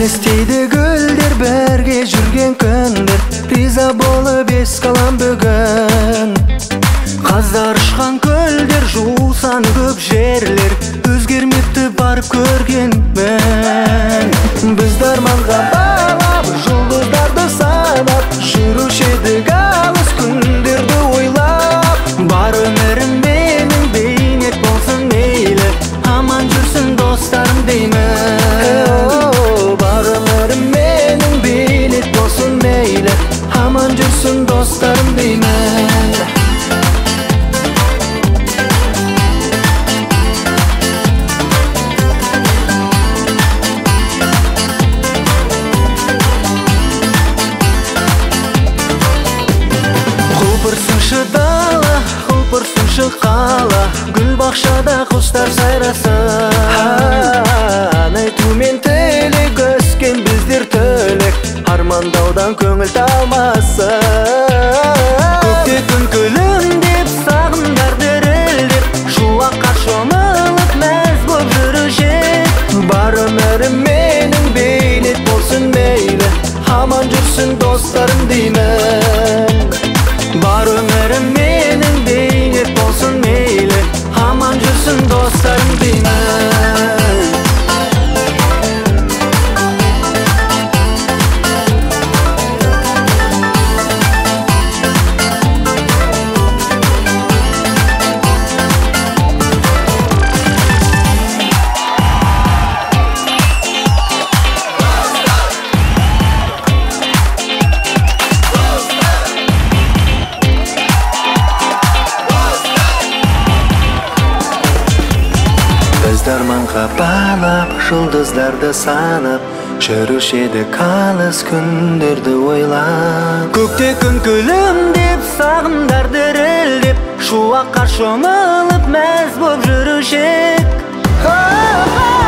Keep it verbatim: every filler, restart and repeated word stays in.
Елестейді гүлдер, бірге жүрген күндер, риза болып ес қалам бүгін. Қаздар ұшқан көлдер, жусан көп жерлер, өзгермепті барып көргенмін. Біз арманға балап, жұлдыздарды санап, жүруші едік алыс күндерді ойлап. Бар өмірім менің бейнет болсын мейлі, аман жүрсін достарым деймін. Бар өмірім менің бейнет болсын мейлі, аман жүрсін достарым деймін. Құлпырсыншы дала, құлпырсыншы қала, гүл бақшада құстар сайрасын. Айтумен тілек өскен біздер түлік, армандаудан көңіл талмасын. Көкте күн күлімдеп, сағымдар дірілдеп, шуаққа шомылып мәз боп жүруші. Бар өмірім менің бейнет болсын мейлі, аман жүрсін достарым деймін. Бар өмірім менің бейнет болсын мейлі, аман жүрсін достарым деймін. Арманға балап, жұлдыздарды санап, жүруші едік алыс күндерді ойлап. Көкте күн күлімдеп, сағымдар дірілдеп, шуаққа шомылып мәз боп жүруші едік.